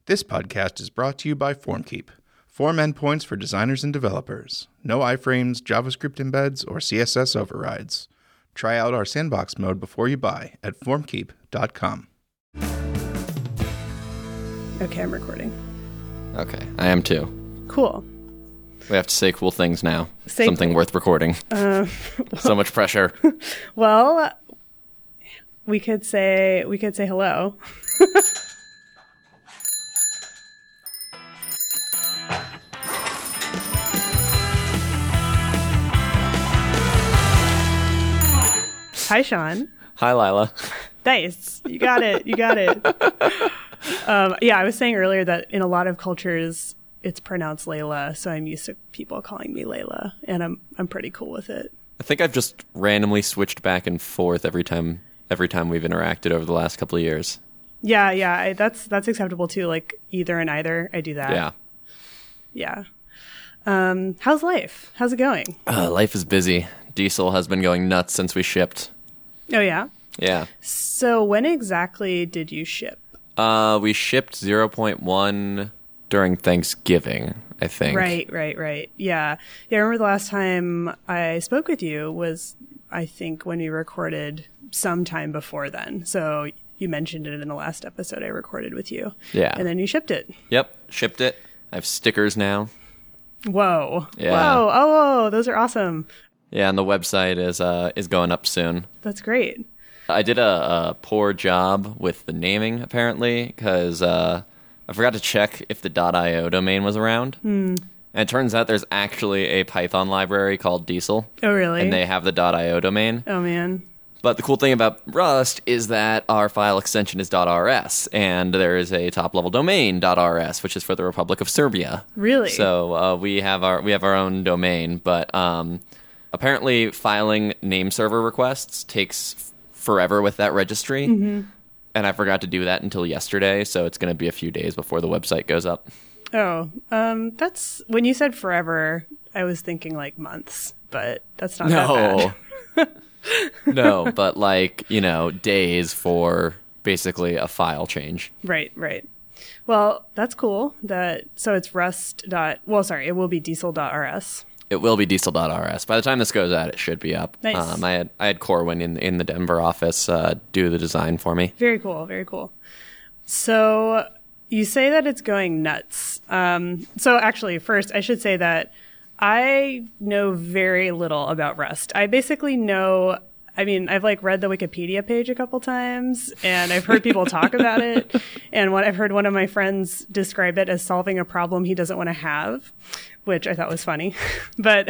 This podcast is brought to you by FormKeep. Form endpoints for designers and developers. No iframes, JavaScript embeds, or CSS overrides. Try out our sandbox mode before you buy at formkeep.com. Okay, I'm recording. Okay, I am too. Cool. We have to say cool things now. Something worth recording. So much pressure. Well, we could say hello. Hi, Sean. Hi, Lila. Nice. You got it. Yeah, I was saying earlier that in a lot of cultures, it's pronounced Layla, so I'm used to people calling me Layla, and I'm pretty cool with it. I think I've just randomly switched back and forth every time we've interacted over the last couple of years. Yeah, that's acceptable too. Like either and either, I do that. Yeah. How's life? How's it going? Life is busy. Diesel has been going nuts since we shipped. Oh yeah. Yeah. So when exactly did you ship? We shipped 0.1 during Thanksgiving, I think. Right. Yeah, I remember the last time I spoke with you was, I think, when we recorded sometime before then. So you mentioned it in the last episode I recorded with you. Yeah. And then you shipped it. Yep, shipped it. I have stickers now. Whoa. Yeah. Whoa. Oh, those are awesome. Yeah, and the website is going up soon. That's great. I did a poor job with the naming, apparently, because I forgot to check if the .io domain was around. And it turns out there's actually a Python library called Diesel. Oh, really? And they have the .io domain. Oh, man. But the cool thing about Rust is that our file extension is .rs, and there is a top-level domain .rs, which is for the Republic of Serbia. Really? So we have our own domain, but apparently filing name server requests takes forever with that registry. And I forgot to do that until yesterday, so it's going to be a few days before the website goes up. Oh, that's, when you said forever, I was thinking like months, but that's not that bad. No, but days for basically a file change. Right. Well, that's cool. So it's it will be diesel.rs. It will be diesel.rs. By the time this goes out, it should be up. Nice. I had Corwin in the Denver office do the design for me. Very cool. So you say that it's going nuts. So actually, first, I should say that I know very little about Rust. I basically know, I've read the Wikipedia page a couple times, and I've heard people talk about it. And I've heard one of my friends describe it as solving a problem he doesn't want to have, which I thought was funny. But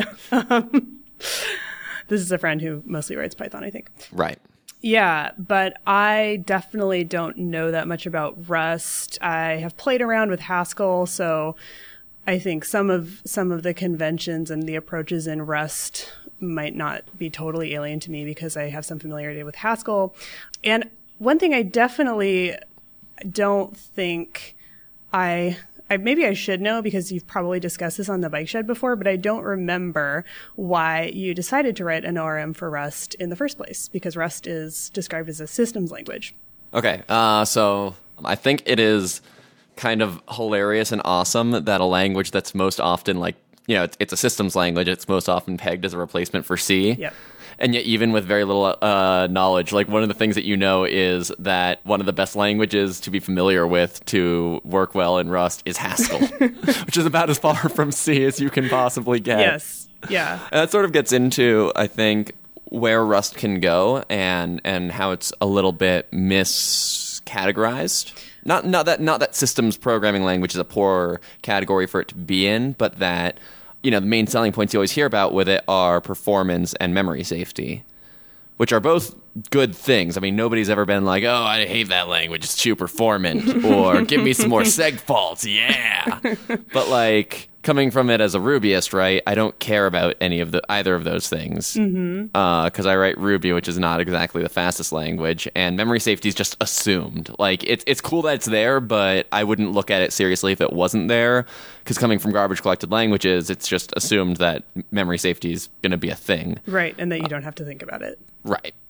this is a friend who mostly writes Python, I think. Right. Yeah, but I definitely don't know that much about Rust. I have played around with Haskell, so I think some of the conventions and the approaches in Rust might not be totally alien to me because I have some familiarity with Haskell. And one thing I definitely don't think maybe I should know, because you've probably discussed this on the Bike Shed before, but I don't remember why you decided to write an ORM for Rust in the first place, because Rust is described as a systems language. Okay, so I think it is kind of hilarious and awesome that a language that's most often it's a systems language, it's most often pegged as a replacement for C. Yep. And yet, even with very little knowledge, one of the things that you know is that one of the best languages to be familiar with to work well in Rust is Haskell, which is about as far from C as you can possibly get. Yes, yeah. And that sort of gets into, I think, where Rust can go and how it's a little bit miscategorized. Not that systems programming language is a poor category for it to be in, but that the main selling points you always hear about with it are performance and memory safety, which are both good things. Nobody's ever been like, oh, I hate that language, it's too performant, or give me some more seg faults, yeah. But coming from it as a Rubyist, right, I don't care about either of those things. Because I write Ruby, which is not exactly the fastest language, and memory safety is just assumed. It's cool that it's there, but I wouldn't look at it seriously if it wasn't there, because coming from garbage collected languages, it's just assumed that memory safety is going to be a thing. Right, and that you don't have to think about it. Right.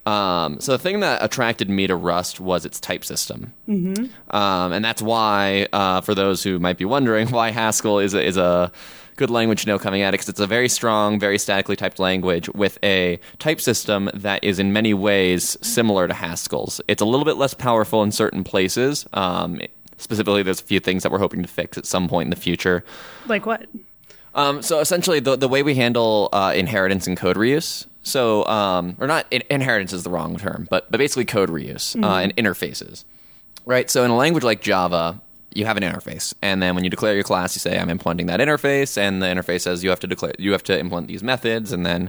So the thing that attracted me to Rust was its type system. And that's why, for those who might be wondering, why Haskell is a good language to know coming at it, because it's a very strong, very statically typed language with a type system that is in many ways similar to Haskell's. It's a little bit less powerful in certain places. Specifically, there's a few things that we're hoping to fix at some point in the future. Like what? So essentially, the way we handle inheritance and code reuse. So, or not, inheritance is the wrong term, but basically code reuse and interfaces, right? So in a language like Java, you have an interface, and then when you declare your class, you say, I'm implementing that interface, and the interface says you have to implement these methods, and then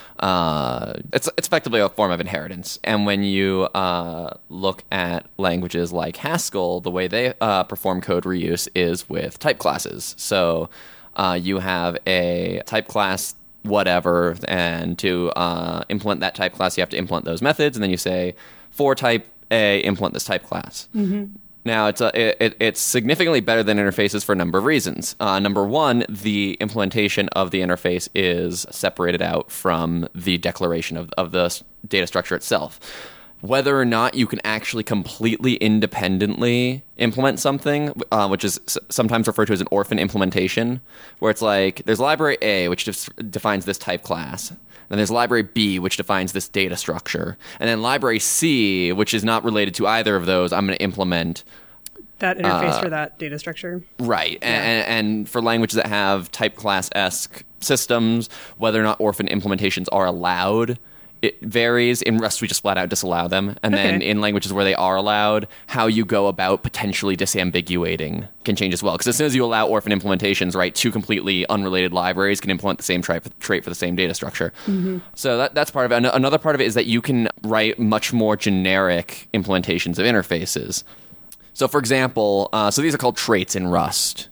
it's effectively a form of inheritance. And when you look at languages like Haskell, the way they perform code reuse is with type classes. So you have a type class whatever, and to implement that type class, you have to implement those methods, and then you say, for type A, implement this type class. Now, it's significantly better than interfaces for a number of reasons. Number one, the implementation of the interface is separated out from the declaration of the data structure itself. Whether or not you can actually completely independently implement something, which is sometimes referred to as an orphan implementation, where it's like there's library A, which defines this type class, and there's library B, which defines this data structure, and then library C, which is not related to either of those, I'm going to implement that interface for that data structure. Right. Yeah. And for languages that have type class-esque systems, whether or not orphan implementations are allowed, it varies. In Rust, we just flat out disallow them. And then in languages where they are allowed, how you go about potentially disambiguating can change as well. Because as soon as you allow orphan implementations, right, two completely unrelated libraries can implement the same trait for the same data structure. So that's part of it. Another part of it is that you can write much more generic implementations of interfaces. So for example, so these are called traits in Rust.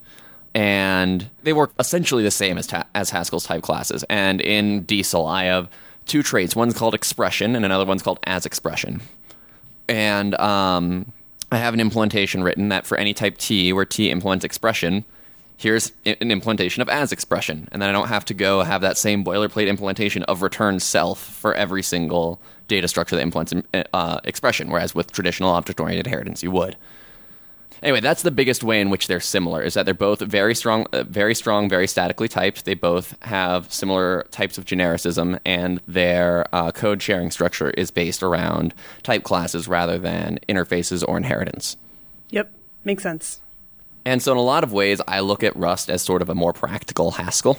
And they work essentially the same as Haskell's type classes. And in Diesel, I have two traits. One's called expression, and another one's called as expression. And I have an implementation written that for any type T, where T implements expression, here's an implementation of as expression. And then I don't have to go have that same boilerplate implementation of return self for every single data structure that implements expression, whereas with traditional object-oriented inheritance, you would. Anyway, that's the biggest way in which they're similar, is that they're both very strong, very statically typed. They both have similar types of genericism, and their code sharing structure is based around type classes rather than interfaces or inheritance. Yep, makes sense. And so in a lot of ways, I look at Rust as sort of a more practical Haskell.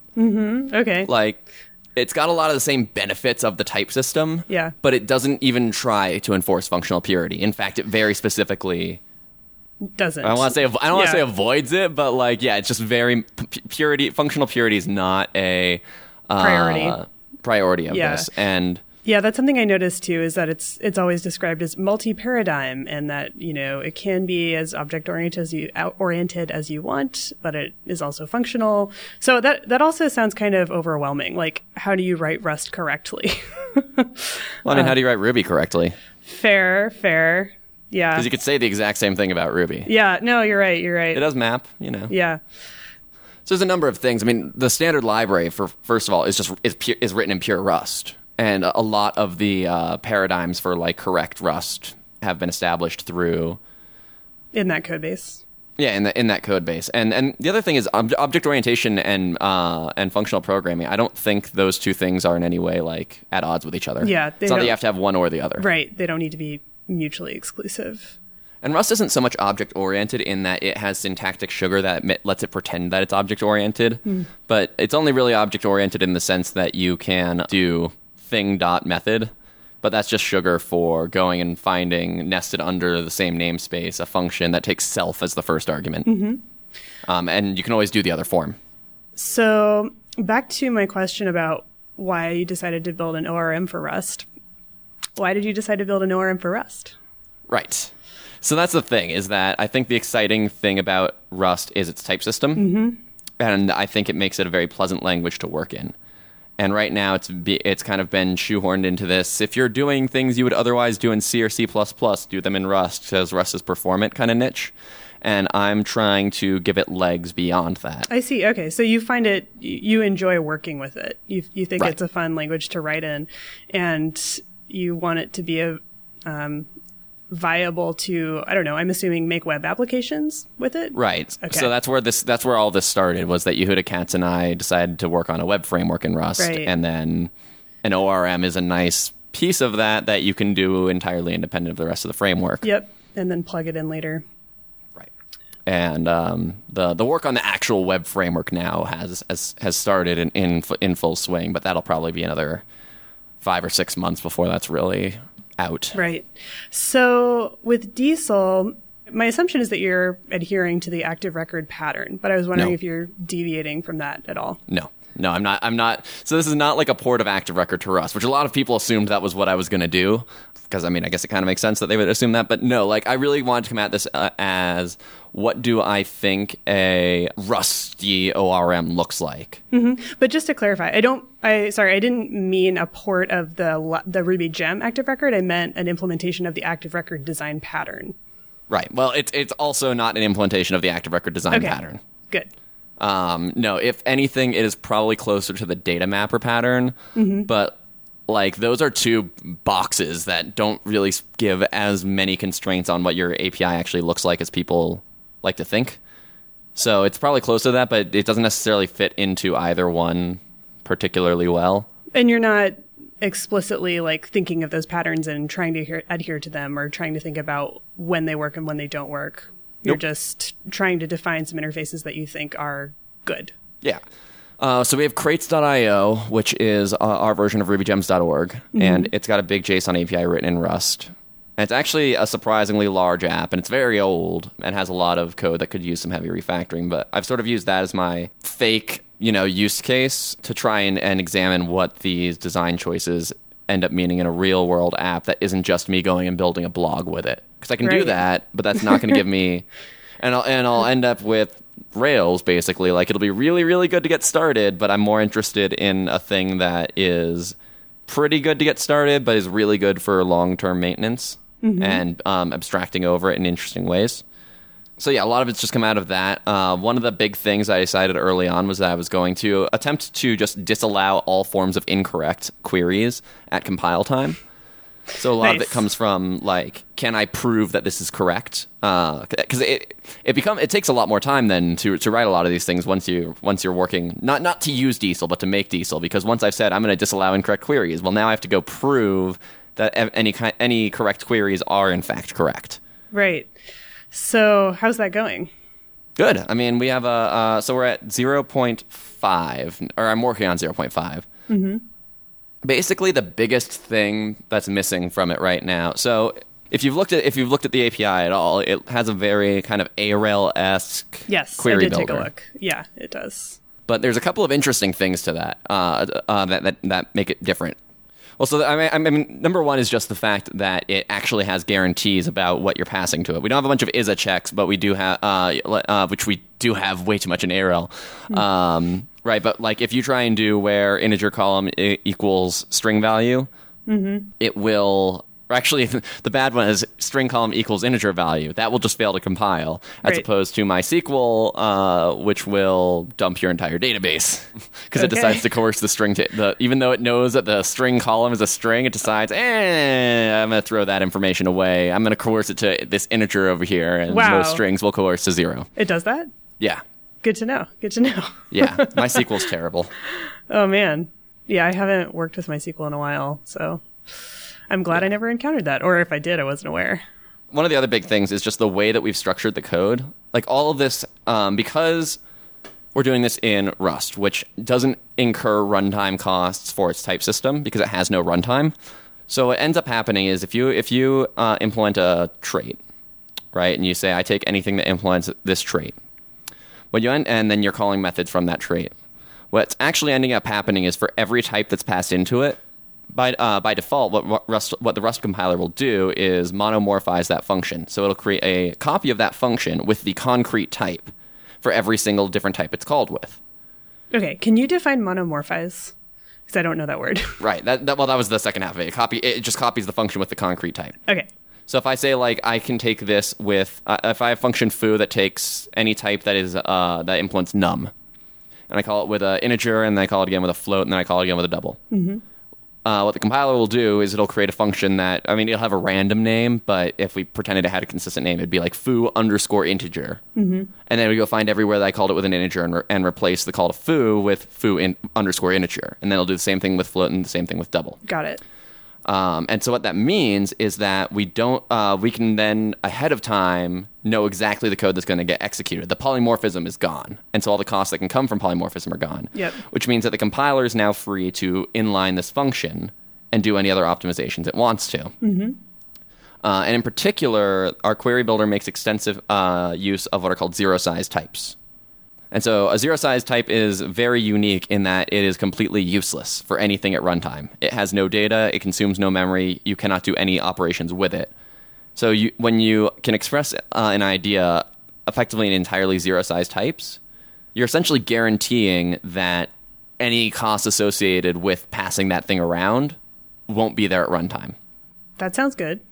Okay. Like, it's got a lot of the same benefits of the type system, yeah, but it doesn't even try to enforce functional purity. In fact, it very specifically doesn't. I don't want to say avoids it, but like, yeah, it's just very purity. Functional purity is not a priority of this, and yeah, that's something I noticed too. Is that it's always described as multi-paradigm, and that it can be as oriented as you want, but it is also functional. So that also sounds kind of overwhelming. Like, how do you write Rust correctly? Well, I mean, how do you write Ruby correctly? Fair. Yeah. Because you could say the exact same thing about Ruby. Yeah, no, you're right. It does map, Yeah. So there's a number of things. I mean, the standard library, first of all, is written in pure Rust. And a lot of the paradigms for, like, correct Rust have been established through... in that code base. Yeah, in that code base. And the other thing is object orientation and functional programming. I don't think those two things are in any way, like, at odds with each other. Yeah. It's not that you have to have one or the other. Right. They don't need to be mutually exclusive. And Rust isn't so much object-oriented in that it has syntactic sugar that lets it pretend that it's object-oriented, but it's only really object-oriented in the sense that you can do thing.method, but that's just sugar for going and finding nested under the same namespace a function that takes self as the first argument. And you can always do the other form. So back to my question about why you decided to build an ORM for Rust. Why did you decide to build an ORM for Rust? Right. So that's the thing, is that I think the exciting thing about Rust is its type system. And I think it makes it a very pleasant language to work in. And right now it's kind of been shoehorned into this. If you're doing things you would otherwise do in C or C++, do them in Rust, because Rust is performant kind of niche. And I'm trying to give it legs beyond that. I see. Okay. So you find you enjoy working with it. You think Right. It's a fun language to write in. And you want it to be a viable to, I don't know, I'm assuming make web applications with it? Right. Okay. So that's where all this started, was that Yehuda Katz and I decided to work on a web framework in Rust. Right. And then an ORM is a nice piece of that you can do entirely independent of the rest of the framework. Yep. And then plug it in later. Right. And the work on the actual web framework now has started in full swing, but that'll probably be another 5 or 6 months before that's really out. Right. So with Diesel, my assumption is that you're adhering to the active record pattern, but I was wondering No. if you're deviating from that at all. No, I'm not. So this is not like a port of active record to Rust, which a lot of people assumed that was what I was going to do. Because, I mean, I guess it kind of makes sense that they would assume that. But no, like, I really wanted to come at this as, what do I think a Rusty ORM looks like? Mm-hmm. But just to clarify, I didn't mean a port of the Ruby gem active record. I meant an implementation of the active record design pattern. Right. Well, it's also not an implementation of the active record design pattern. Good. No, if anything, it is probably closer to the data mapper pattern. Mm-hmm. But, like, those are two boxes that don't really give as many constraints on what your API actually looks like as people like to think. So it's probably close to that, but it doesn't necessarily fit into either one particularly well. And you're not explicitly, like, thinking of those patterns and trying to adhere to them, or trying to think about when they work and when they don't work. You're just trying to define some interfaces that you think are good. Yeah. So we have crates.io, which is our version of rubygems.org, and it's got a big JSON API written in Rust. And it's actually a surprisingly large app, and it's very old and has a lot of code that could use some heavy refactoring. But I've sort of used that as my fake, use case to try and examine what these design choices end up meaning in a real world app that isn't just me going and building a blog with it. Because I can do that, but that's not going to give me, and I'll end up with Rails, basically. Like, it'll be really, really good to get started, but I'm more interested in a thing that is pretty good to get started, but is really good for long-term maintenance and abstracting over it in interesting ways. So yeah, a lot of it's just come out of that. One of the big things I decided early on was that I was going to attempt to just disallow all forms of incorrect queries at compile time. So a lot of it comes from, like, can I prove that this is correct? Because it takes a lot more time then to write a lot of these things once you're working, not to use Diesel, but to make Diesel. Because once I've said I'm going to disallow incorrect queries, well, now I have to go prove that any correct queries are in fact correct. Right. So how's that going? Good. I mean, we have so we're at 0.5, or I'm working on 0.5. Mm-hmm. Basically, the biggest thing that's missing from it right now. So if you've looked at the API at all, it has a very kind of ARail-esque query builder. I did take a look. Yeah, it does. But there's a couple of interesting things to that that make it different. Well, so I mean, number one is just the fact that it actually has guarantees about what you're passing to it. We don't have a bunch of ISA checks, but we do have, which we do have way too much in ARail. Right, but like if you try and do where integer column equals string value, it will. Or actually, the bad one is string column equals integer value. That will just fail to compile, as opposed to MySQL, which will dump your entire database because it decides to coerce the string even though it knows that the string column is a string, it decides, I'm going to throw that information away. I'm going to coerce it to this integer over here, and those strings will coerce to 0. It does that? Yeah. Good to know. Yeah, MySQL's terrible. Oh, man. Yeah, I haven't worked with MySQL in a while, so I'm glad I never encountered that. Or if I did, I wasn't aware. One of the other big things is just the way that we've structured the code. Like all of this, because we're doing this in Rust, which doesn't incur runtime costs for its type system because it has no runtime. So what ends up happening is if you implement a trait, right, and you say, I take anything that implements this trait, and then you're calling methods from that trait. What's actually ending up happening is for every type that's passed into it, by default, what the Rust compiler will do is monomorphize that function. So it'll create a copy of that function with the concrete type for every single different type it's called with. Okay, can you define monomorphize? Because I don't know that word. Right. That was the second half of it. It just copies the function with the concrete type. Okay. So if I say, like, I can take this with, if I have function foo that takes any type that is that implements num, and I call it with an integer, and then I call it again with a float, and then I call it again with a double. Mm-hmm. what the compiler will do is it'll create a function that, I mean, it'll have a random name, but if we pretended it had a consistent name, it'd be like foo_integer. And then we go find everywhere that I called it with an integer and replace the call to foo with foo_integer. And then it'll do the same thing with float and the same thing with double. Got it. And so what that means is that we can then ahead of time know exactly the code that's going to get executed. The polymorphism is gone. And so all the costs that can come from polymorphism are gone. Yep. Which means that the compiler is now free to inline this function and do any other optimizations it wants to. And in particular, our query builder makes extensive use of what are called zero-size types. And so a zero-size type is very unique in that it is completely useless for anything at runtime. It has no data, it consumes no memory, you cannot do any operations with it. So when you can express an idea effectively in entirely zero-size types, you're essentially guaranteeing that any cost associated with passing that thing around won't be there at runtime. That sounds good.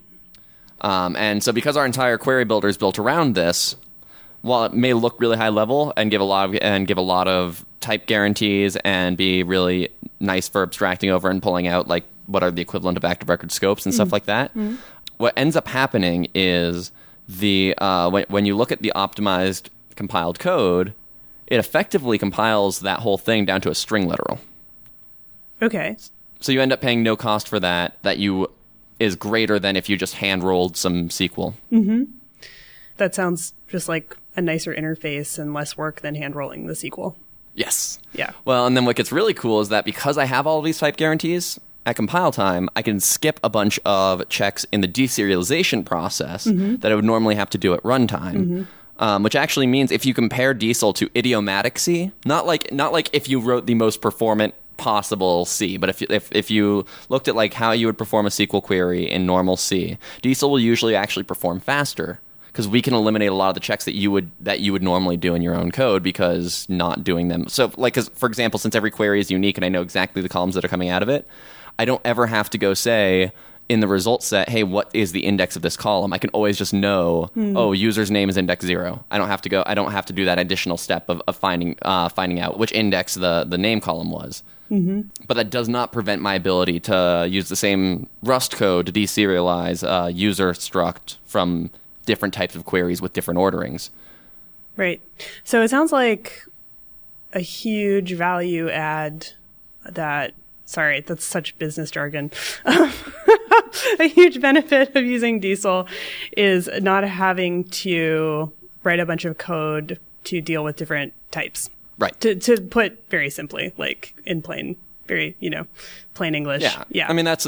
And so because our entire query builder is built around this, while it may look really high level and give a lot of type guarantees and be really nice for abstracting over and pulling out like what are the equivalent of active record scopes and stuff like that, what ends up happening is when you look at the optimized compiled code, it effectively compiles that whole thing down to a string literal. Okay. So you end up paying no cost for that is greater than if you just hand rolled some SQL. That sounds just like a nicer interface and less work than hand rolling the SQL. Yes. Yeah. Well, and then what gets really cool is that because I have all of these type guarantees, at compile time, I can skip a bunch of checks in the deserialization process that I would normally have to do at runtime. Which actually means if you compare Diesel to idiomatic C, not like if you wrote the most performant possible C, but if you looked at like how you would perform a SQL query in normal C, Diesel will usually actually perform faster because we can eliminate a lot of the checks that you would normally do in your own code because not doing them. So like, for example, since every query is unique and I know exactly the columns that are coming out of it, I don't ever have to go say in the result set, hey, what is the index of this column? I can always just know, oh, user's name is index 0. I don't have to do that additional step of finding out which index the name column was. But that does not prevent my ability to use the same Rust code to deserialize user struct from different types of queries with different orderings. Right. So it sounds like a huge value add sorry, that's such business jargon. A huge benefit of using Diesel is not having to write a bunch of code to deal with different types. Right. To put very simply, like in plain English. Yeah. I mean that's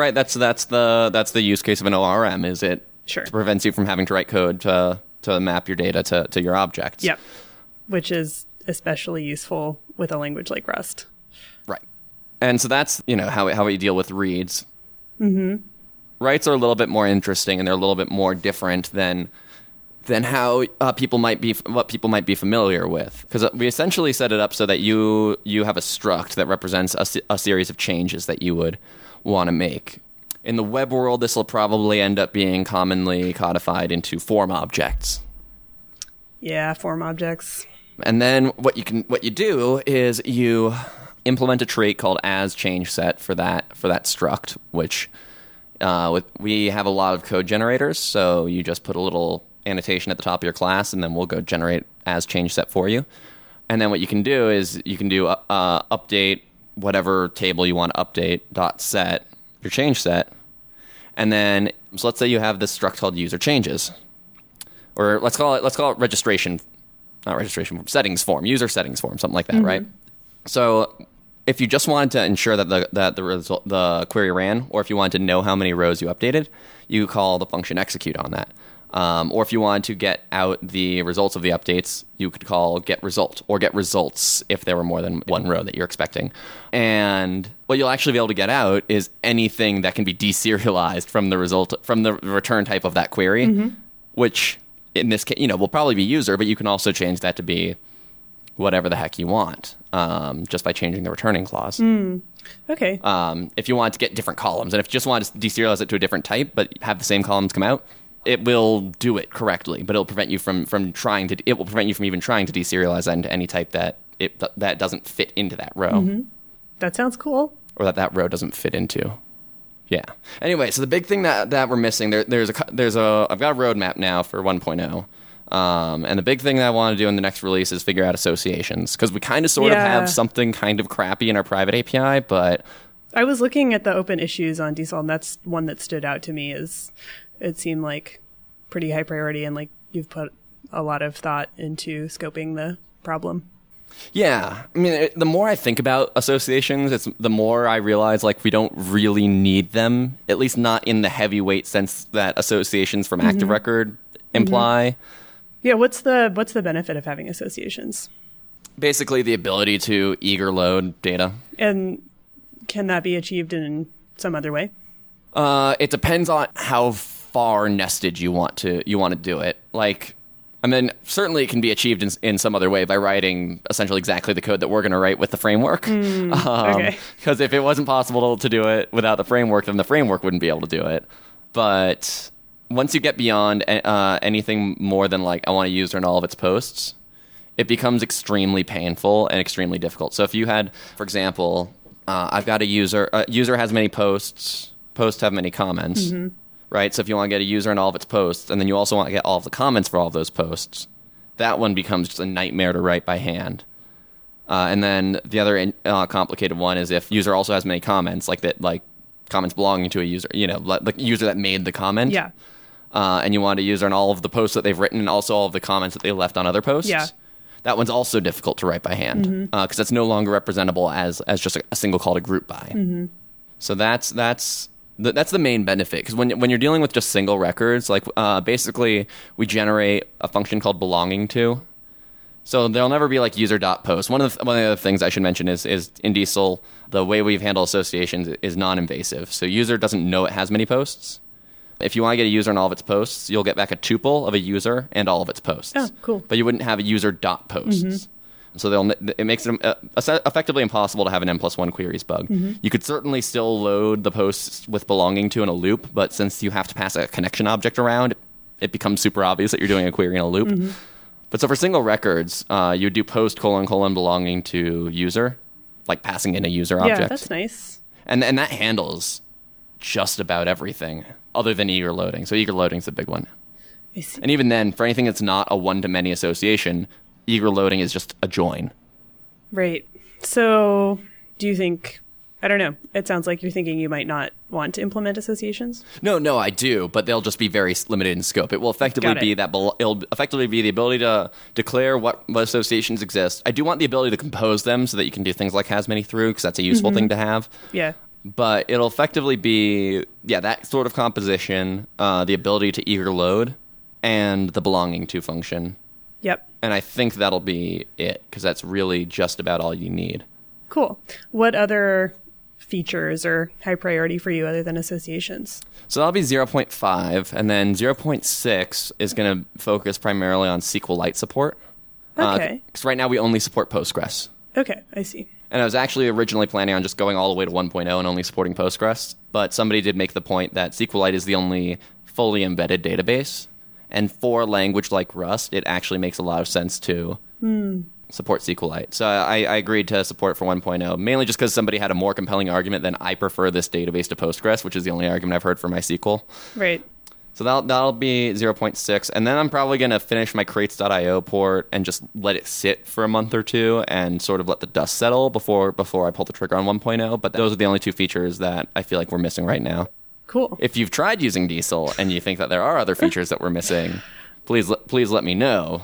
the use case of an ORM. Is it prevents you from having to write code to map your data to your objects. Yep. Which is especially useful with a language like Rust. Right. And so that's, how we deal with reads. Writes are a little bit more interesting and they're a little bit more different than how people might be familiar with, because we essentially set it up so that you have a struct that represents a series of changes that you would want to make. In the web world, this will probably end up being commonly codified into form objects. Yeah, form objects. And then what you do is you implement a trait called asChangeSet for that struct, which we have a lot of code generators, so you just put a little annotation at the top of your class, and then we'll go generate asChangeSet for you. And then what you can do is you can do update whatever table you want to update .set your change set, and then so let's say you have this struct called user changes, or let's call it registration, not registration form, settings form, user settings form, something like that, right? So if you just wanted to ensure that the query ran, or if you wanted to know how many rows you updated, you call the function execute on that. Or if you wanted to get out the results of the updates, you could call get result or get results if there were more than one row that you're expecting. And what you'll actually be able to get out is anything that can be deserialized from the return type of that query, which in this case, will probably be user, but you can also change that to be whatever the heck you want, just by changing the returning clause. Okay. If you want to get different columns, and if you just want to deserialize it to a different type, but have the same columns come out, it will do it correctly, but it'll prevent you from even trying to deserialize that into any type that doesn't fit into that row. That sounds cool. or that row doesn't fit into. Yeah. Anyway, so the big thing that we're missing, I've got a roadmap now for 1.0. And the big thing that I want to do in the next release is figure out associations, because we kind of sort of have something kind of crappy in our private API, but I was looking at the open issues on Diesel, and that's one that stood out to me. Is it seemed like pretty high priority, and like you've put a lot of thought into scoping the problem. Yeah, I mean, the more I think about associations, the more I realize like we don't really need them, at least not in the heavyweight sense that associations from Active Record imply. Yeah, what's the benefit of having associations? Basically, the ability to eager load data. And can that be achieved in some other way? It depends on how far nested you want to do it. Like, I mean, certainly it can be achieved in some other way by writing essentially exactly the code that we're going to write with the framework. Okay. Because if it wasn't possible to do it without the framework, then the framework wouldn't be able to do it. But once you get beyond anything more than like I want a user in all of its posts, it becomes extremely painful and extremely difficult. So if you had, for example, I've got a user has many posts have many comments. Right, so if you want to get a user in all of its posts, and then you also want to get all of the comments for all of those posts, that one becomes just a nightmare to write by hand. And then the other complicated one is if user also has many comments, like comments belonging to a user, the user that made the comment. Yeah. And you want a user in all of the posts that they've written, and also all of the comments that they left on other posts. Yeah. That one's also difficult to write by hand because that's no longer representable as just a single call to group by. So that's the main benefit, because when you're dealing with just single records, like basically we generate a function called belonging to. So there'll never be like user.post. One of the other things I should mention is in Diesel, the way we've handled associations is non-invasive. So user doesn't know it has many posts. If you want to get a user in all of its posts, you'll get back a tuple of a user and all of its posts. Oh, cool. But you wouldn't have a user.posts. So it makes it effectively impossible to have an n+1 queries bug. You could certainly still load the posts with belonging to in a loop, but since you have to pass a connection object around, it becomes super obvious that you're doing a query in a loop. But so for single records, you would do post : belonging to user, like passing in a user object. Yeah, that's nice. And that handles just about everything other than eager loading. So eager loading is the big one. I see. And even then, for anything that's not a one-to-many association, eager loading is just a join. Right. So do you think, I don't know, it sounds like you're thinking you might not want to implement associations? No, I do, but they'll just be very limited in scope. It will effectively be it'll effectively be the ability to declare what associations exist. I do want the ability to compose them so that you can do things like has many through, because that's a useful thing to have. Yeah. But it'll effectively be, that sort of composition, the ability to eager load, and the belonging to function. Yep. And I think that'll be it, because that's really just about all you need. Cool. What other features are high priority for you other than associations? So that'll be 0.5, and then 0.6 is going to focus primarily on SQLite support. Okay. Because right now we only support Postgres. Okay, I see. And I was actually originally planning on just going all the way to 1.0 and only supporting Postgres, but somebody did make the point that SQLite is the only fully embedded database. And for a language like Rust, it actually makes a lot of sense to support SQLite. So I agreed to support it for 1.0, mainly just because somebody had a more compelling argument than I prefer this database to Postgres, which is the only argument I've heard for MySQL. Right. So that'll be 0.6. And then I'm probably going to finish my crates.io port and just let it sit for a month or two and sort of let the dust settle before I pull the trigger on 1.0. But those are the only two features that I feel like we're missing right now. Cool. If you've tried using Diesel and you think that there are other features that we're missing, please let me know.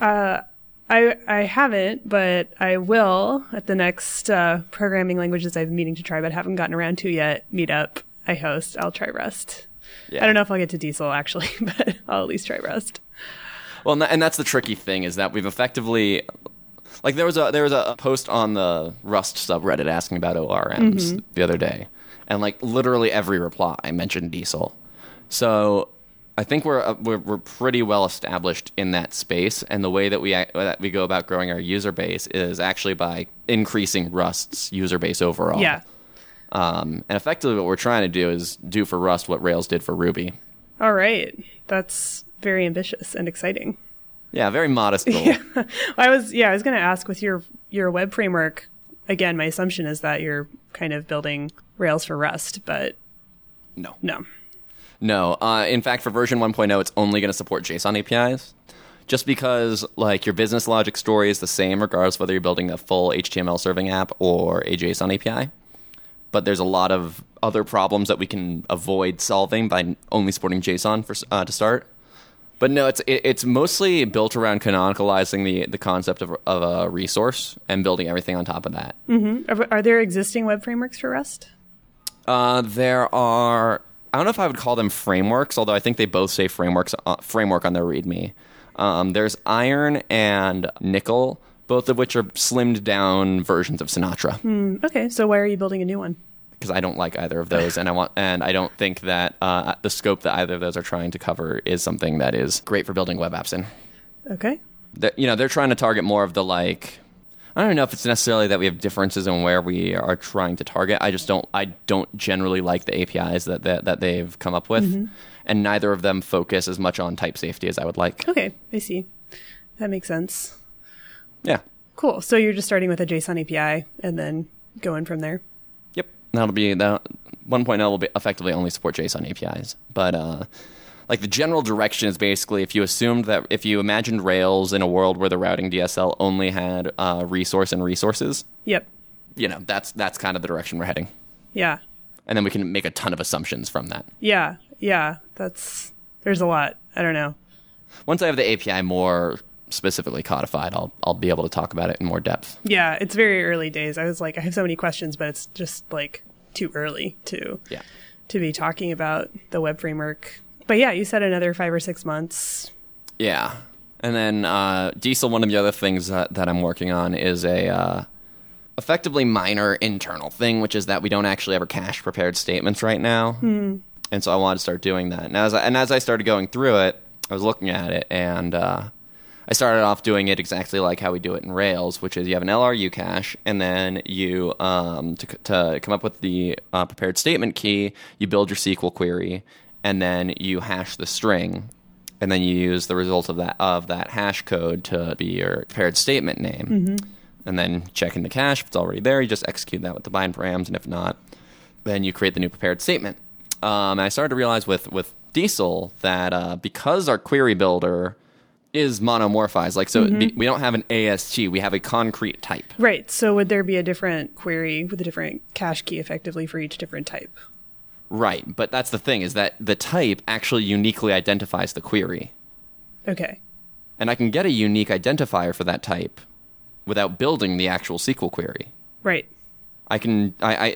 I haven't, but I will at the next programming languages I've been meaning to try but haven't gotten around to yet meetup I host. I'll try Rust. Yeah. I don't know if I'll get to Diesel actually, but I'll at least try Rust. Well, and that's the tricky thing, is that we've effectively, like, there was a post on the Rust subreddit asking about ORMs the other day, and like literally every reply mentioned Diesel. So I think we're pretty well established in that space, and the way that we go about growing our user base is actually by increasing Rust's user base overall. Yeah. And effectively what we're trying to do is do for Rust what Rails did for Ruby. All right. That's very ambitious and exciting. Yeah, very modest goal. I was going to ask, with your web framework, again, my assumption is that you're kind of building Rails for Rust, but No. no. In fact, for version 1.0, it's only going to support JSON APIs. Just because, like, your business logic story is the same regardless of whether you're building a full HTML serving app or a JSON API. But there's a lot of other problems that we can avoid solving by only supporting JSON to start. But no, it's mostly built around canonicalizing the concept of a resource and building everything on top of that. Mm-hmm. Are there existing web frameworks for Rust? There are... I don't know if I would call them frameworks, although I think they both say framework on their README. There's Iron and Nickel, both of which are slimmed down versions of Sinatra. Okay, so why are you building a new one? Because I don't like either of those, and I don't think that the scope that either of those are trying to cover is something that is great for building web apps in. Okay. They're trying to target more of the, like, I don't know if it's necessarily that we have differences in where we are trying to target. I don't generally like the APIs that they've come up with, and neither of them focus as much on type safety as I would like. Okay, I see. That makes sense. Yeah. Cool. So you're just starting with a JSON API and then going from there. Yep. That'll be that 1.0 will be effectively only support JSON APIs, but like the general direction is basically if you imagined Rails in a world where the routing DSL only had resource and resources. Yep. That's kind of the direction we're heading. Yeah. And then we can make a ton of assumptions from that. Yeah. There's a lot. I don't know. Once I have the API more specifically codified, I'll be able to talk about it in more depth. Yeah, it's very early days. I was like, I have so many questions, but it's just like too early to be talking about the web framework. But yeah, you said another 5 or 6 months. Yeah. And then Diesel, one of the other things that I'm working on is a effectively minor internal thing, which is that we don't actually ever cache prepared statements right now. And so I wanted to start doing that. And as I started going through it, I was looking at it, and I started off doing it exactly like how we do it in Rails, which is you have an LRU cache, and then you, to come up with the prepared statement key, you build your SQL query, and then you hash the string, and then you use the result of that hash code to be your prepared statement name. And then check in the cache. If it's already there, you just execute that with the bind params, and if not, then you create the new prepared statement. And I started to realize with Diesel that because our query builder is monomorphized, we don't have an AST, we have a concrete type. Right. So would there be a different query with a different cache key effectively for each different type? Right. But that's the thing, is that the type actually uniquely identifies the query. Okay. And I can get a unique identifier for that type without building the actual SQL query. Right. I can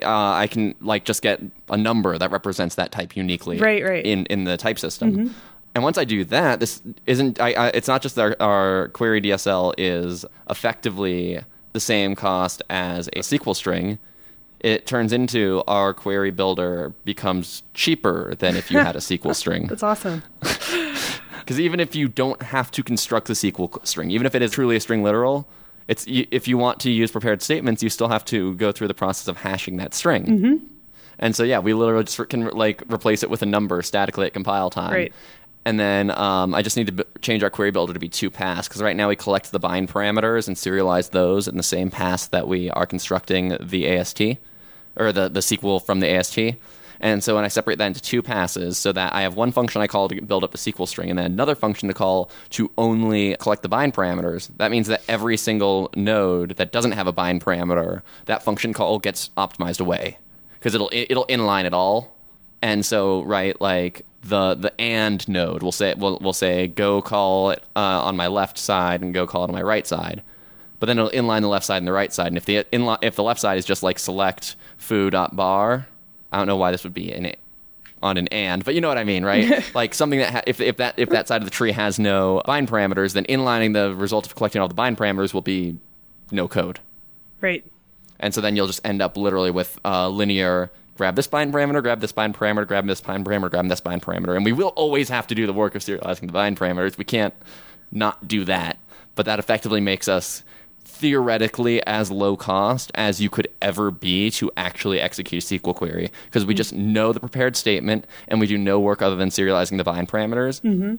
like just get a number that represents that type uniquely. Right. In the type system. And once I do that, this isn't. It's not just that our query DSL is effectively the same cost as a SQL string. It turns into our query builder becomes cheaper than if you had a SQL string. That's awesome. Because even if you don't have to construct the SQL string, even if it is truly a string literal, if you want to use prepared statements, you still have to go through the process of hashing that string. And so yeah, we literally just can replace it with a number statically at compile time. Right. And then I just need to change our query builder to be 2-pass, because right now we collect the bind parameters and serialize those in the same pass that we are constructing the AST, or the SQL from the AST. And so when I separate that into 2 passes, so that I have one function I call to build up a SQL string, and then another function to call to only collect the bind parameters, that means that every single node that doesn't have a bind parameter, that function call gets optimized away, because it'll inline it all. And so, right, like the and node will say go call it on my left side and go call it on my right side, but then it'll inline the left side and the right side. And if the left side is just like select foo.bar, I don't know why this would be on an and, but you know what I mean, right? Like something that if that side of the tree has no bind parameters, then inlining the result of collecting all the bind parameters will be no code. Right. And so then you'll just end up literally with linear. Grab this bind parameter, grab this bind parameter, grab this bind parameter, grab this bind parameter. And we will always have to do the work of serializing the bind parameters. We can't not do that. But that effectively makes us theoretically as low cost as you could ever be to actually execute a SQL query, because we just know the prepared statement and we do no work other than serializing the bind parameters.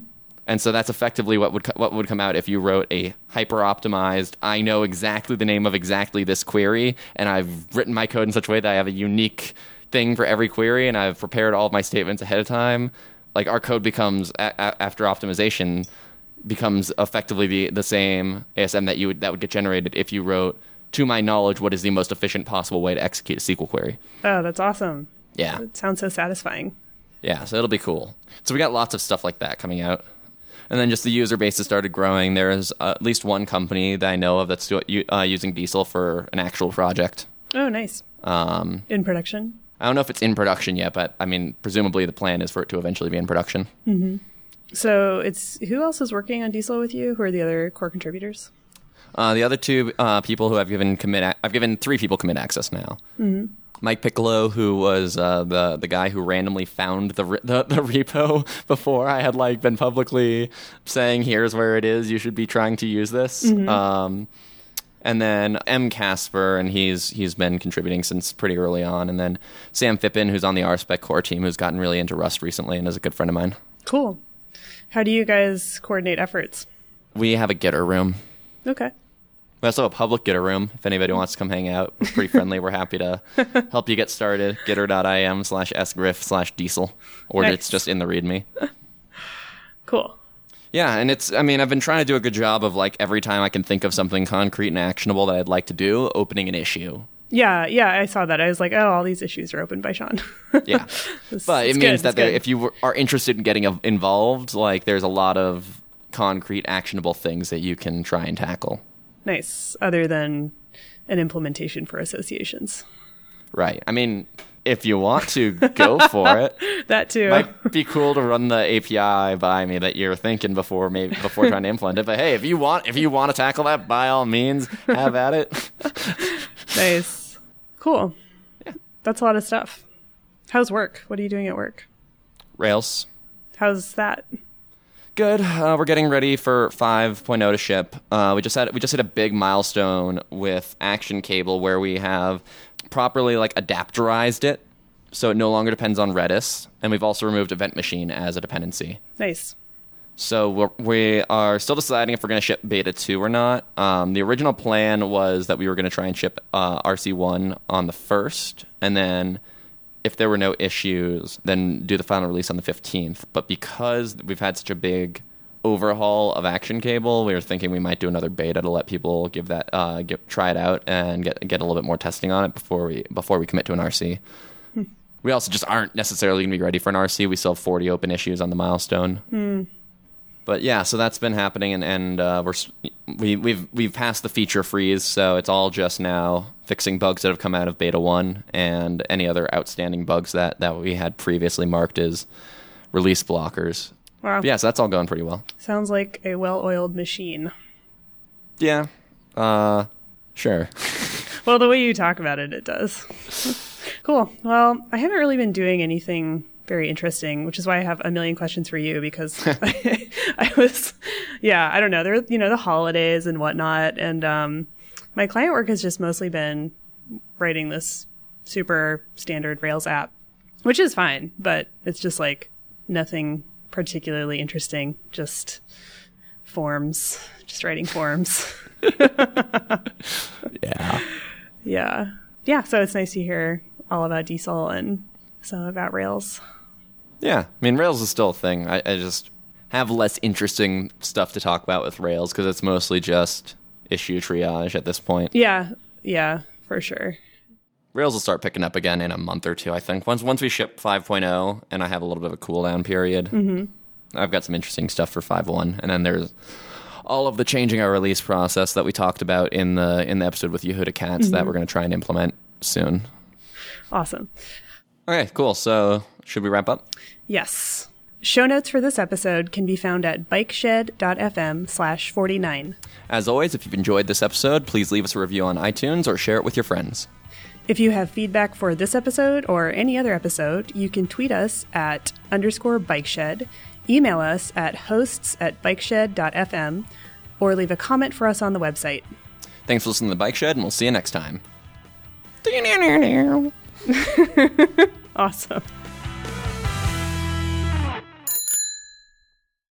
And so that's effectively what would come out if you wrote a hyper-optimized, I know exactly the name of exactly this query, and I've written my code in such a way that I have a unique thing for every query, and I've prepared all of my statements ahead of time. Like, our code becomes, after optimization, becomes effectively the same ASM that would get generated if you wrote, to my knowledge, what is the most efficient possible way to execute a SQL query. Oh, that's awesome. Yeah. It sounds so satisfying. Yeah, so it'll be cool. So we got lots of stuff like that coming out. And then just the user base has started growing. There's at least one company that I know of that's using Diesel for an actual project. Oh, nice. In production? I don't know if it's in production yet, but I mean, presumably the plan is for it to eventually be in production. Mm-hmm. So who else is working on Diesel with you? Who are the other core contributors? The other two people who I've given 3 people commit access now. Mm-hmm. Mike Piccolo, who was the guy who randomly found the repo before I had been publicly saying, here's where it is, you should be trying to use this. Mm-hmm. And then M. Casper, and he's been contributing since pretty early on. And then Sam Phippen, who's on the RSpec core team, who's gotten really into Rust recently and is a good friend of mine. Cool. How do you guys coordinate efforts? We have a Gitter room. Okay. We also have a public Gitter room. If anybody wants to come hang out, we're pretty friendly. We're happy to help you get started. Gitter.im/sgriff/diesel. Or nice. It's just in the README. Cool. Yeah, and I've been trying to do a good job of every time I can think of something concrete and actionable that I'd like to do, opening an issue. Yeah, I saw that. I was like, oh, all these issues are opened by Sean. Yeah. But it means that if you are interested in getting involved, there's a lot of concrete, actionable things that you can try and tackle. Nice. Other than an implementation for associations. Right. I mean, if you want to, go for it. That too. Might be cool to run the API by me that you're thinking before trying to implement it. But hey, if you want to tackle that, by all means, have at it. Nice. Cool. Yeah. That's a lot of stuff. How's work? What are you doing at work? Rails. How's that? Good. We're getting ready for 5.0 to ship. We just hit a big milestone with Action Cable where we have properly adapterized it, so it no longer depends on Redis, and we've also removed Event Machine as a dependency. Nice. So we are still deciding if we're going to ship Beta 2 or not. The original plan was that we were going to try and ship RC1 on the 1st, and then if there were no issues, then do the final release on the 15th. But because we've had such a big overhaul of Action Cable, we were thinking we might do another beta to let people try it out and get a little bit more testing on it before we commit to an RC. We also just aren't necessarily going to be ready for an RC. We still have 40 open issues on the milestone. But yeah, so that's been happening, and we've passed the feature freeze, so it's all just now fixing bugs that have come out of Beta 1 and any other outstanding bugs that we had previously marked as release blockers. Wow. But yeah, so that's all going pretty well. Sounds like a well-oiled machine. Yeah. Sure. Well, the way you talk about it, it does. Cool. Well, I haven't really been doing anything very interesting, which is why I have a million questions for you, because I don't know. There are, the holidays and whatnot. And my client work has just mostly been writing this super standard Rails app, which is fine, but it's just nothing particularly interesting, just forms, just writing forms. Yeah. So it's nice to hear all about Diesel and some about Rails. Yeah, I mean, Rails is still a thing. I just have less interesting stuff to talk about with Rails because it's mostly just issue triage at this point. Yeah, for sure. Rails will start picking up again in a month or two, I think. Once we ship 5.0 and I have a little bit of a cooldown period, I've got some interesting stuff for 5.1. And then there's all of the changing our release process that we talked about in the episode with Yehuda Katz that we're going to try and implement soon. Awesome. Okay, cool. So should we wrap up? Yes. Show notes for this episode can be found at bikeshed.fm/49. As always, if you've enjoyed this episode, please leave us a review on iTunes or share it with your friends. If you have feedback for this episode or any other episode, you can tweet us at _bikeshed, email us at hosts@bikeshed.fm, or leave a comment for us on the website. Thanks for listening to The Bike Shed, and we'll see you next time. Awesome.